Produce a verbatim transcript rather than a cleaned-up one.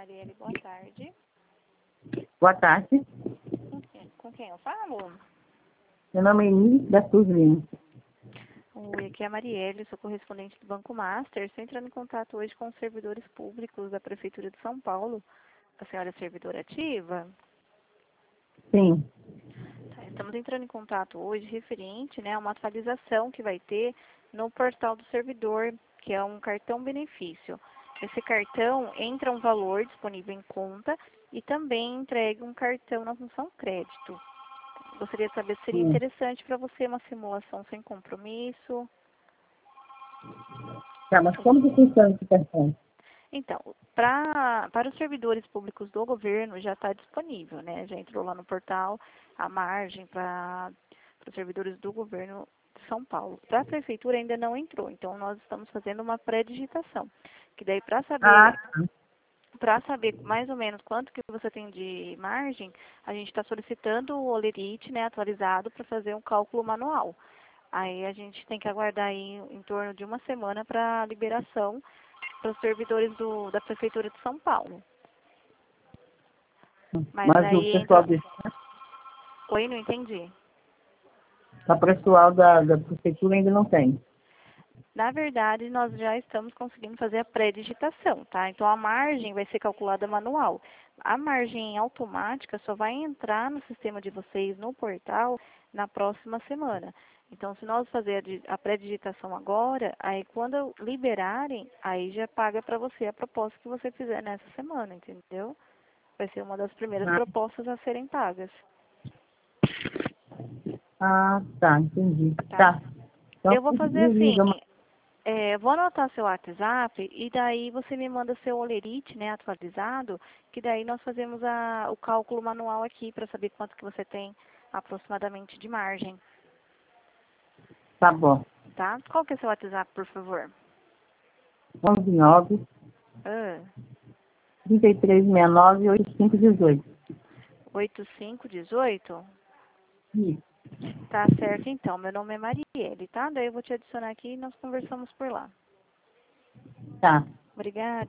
Marielle, boa tarde. Boa tarde. Com quem, com quem eu falo? Meu nome é Inês da Cruz Lima. Oi, aqui é a Marielle, sou correspondente do Banco Master. Estou entrando em contato hoje com os servidores públicos da Prefeitura de São Paulo. A senhora é servidora ativa? Sim. Tá, estamos entrando em contato hoje referente, né, a uma atualização que vai ter no portal do servidor, que é um cartão benefício. Esse cartão entra um valor disponível em conta e também entrega um cartão na função crédito. Gostaria de saber se seria Sim. interessante para você uma simulação sem compromisso. Tá, mas como que funciona esse cartão? Então, pra, para os servidores públicos do governo já está disponível, né? Já entrou lá no portal a margem para os servidores do governo de São Paulo. Para a prefeitura ainda não entrou, então nós estamos fazendo uma pré-digitação. Que daí para Ah, saber, tá. para saber mais ou menos quanto que você tem de margem, a gente está solicitando o Olerite, né, atualizado para fazer um cálculo manual. Aí a gente tem que aguardar aí em torno de uma semana para liberação para os servidores do, da Prefeitura de São Paulo. Mas Mas o aí pessoal, entra... de, Oi, não entendi. o pessoal da, da prefeitura ainda não tem. Na verdade, nós já estamos conseguindo fazer a pré-digitação, tá? Então, a margem vai ser calculada manual. A margem automática só vai entrar no sistema de vocês, no portal, na próxima semana. Então, se nós fazer a di- a pré-digitação agora, aí quando liberarem, aí já paga para você a proposta que você fizer nessa semana, entendeu? Vai ser uma das primeiras Ah, propostas a serem pagas, ah, tá, entendi. tá? Tá. Então, Eu vou fazer me assim, liga, mas é, vou anotar seu WhatsApp e daí você me manda seu Olerite, né, atualizado, que daí nós fazemos a, o cálculo manual aqui para saber quanto que você tem aproximadamente de margem, tá bom. tá? Qual que é seu WhatsApp, por favor? onze nove, Ah, trinta e três sessenta e nove, oitenta e cinco dezoito. oito cinco um oito? Isso. Tá certo, então. Meu nome é Marielle, tá? Daí eu vou te adicionar aqui e nós conversamos por lá. Tá. Obrigada.